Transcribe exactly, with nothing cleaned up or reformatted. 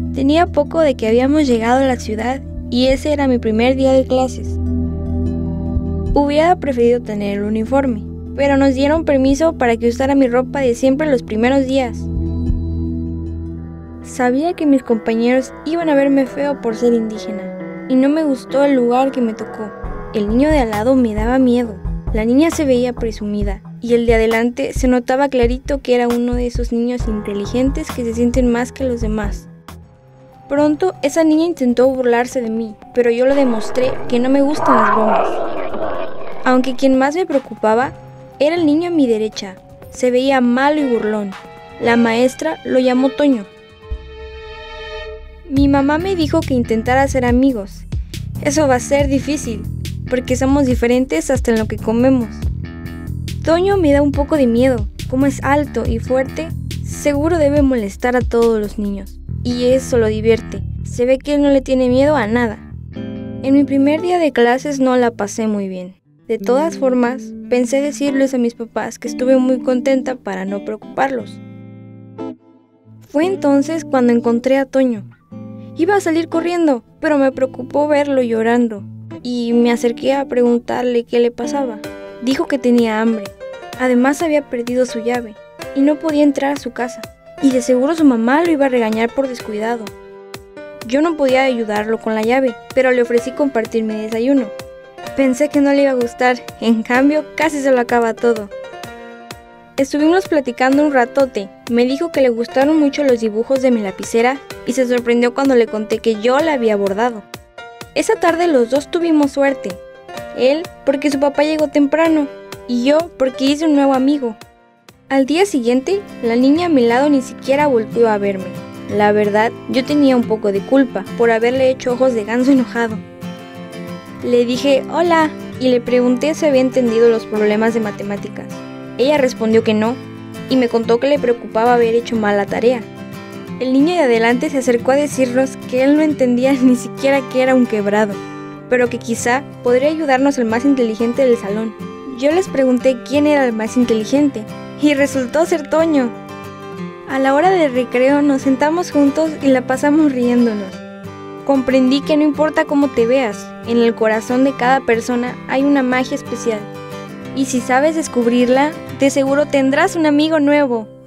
Tenía poco de que habíamos llegado a la ciudad y ese era mi primer día de clases. Hubiera preferido tener el uniforme, pero nos dieron permiso para que usara mi ropa de siempre los primeros días. Sabía que mis compañeros iban a verme feo por ser indígena, y no me gustó el lugar que me tocó. El niño de al lado me daba miedo. La niña se veía presumida, y el de adelante se notaba clarito que era uno de esos niños inteligentes que se sienten más que los demás. Pronto esa niña intentó burlarse de mí, pero yo le demostré que no me gustan las bromas. Aunque quien más me preocupaba era el niño a mi derecha. Se veía malo y burlón. La maestra lo llamó Toño. Mi mamá me dijo que intentara ser amigos. Eso va a ser difícil, porque somos diferentes hasta en lo que comemos. Toño me da un poco de miedo. Como es alto y fuerte, seguro debe molestar a todos los niños. Y eso lo divierte. Se ve que él no le tiene miedo a nada. En mi primer día de clases no la pasé muy bien. De todas formas, pensé decirles a mis papás que estuve muy contenta para no preocuparlos. Fue entonces cuando encontré a Toño. Iba a salir corriendo, pero me preocupó verlo llorando, y me acerqué a preguntarle qué le pasaba. Dijo que tenía hambre. Además había perdido su llave, y no podía entrar a su casa, y de seguro su mamá lo iba a regañar por descuidado. Yo no podía ayudarlo con la llave, pero le ofrecí compartir mi desayuno. Pensé que no le iba a gustar, en cambio casi se lo acaba todo. Estuvimos platicando un ratote. Me dijo que le gustaron mucho los dibujos de mi lapicera y se sorprendió cuando le conté que yo la había bordado. Esa tarde los dos tuvimos suerte. Él porque su papá llegó temprano y yo porque hice un nuevo amigo. Al día siguiente, la niña a mi lado ni siquiera volvió a verme. La verdad, yo tenía un poco de culpa por haberle hecho ojos de ganso enojado. Le dije hola y le pregunté si había entendido los problemas de matemáticas. Ella respondió que no, y me contó que le preocupaba haber hecho mal la tarea. El niño de adelante se acercó a decirnos que él no entendía ni siquiera qué era un quebrado, pero que quizá podría ayudarnos el más inteligente del salón. Yo les pregunté quién era el más inteligente, y resultó ser Toño. A la hora del recreo nos sentamos juntos y la pasamos riéndonos. Comprendí que no importa cómo te veas, en el corazón de cada persona hay una magia especial. Y si sabes descubrirla, de seguro tendrás un amigo nuevo.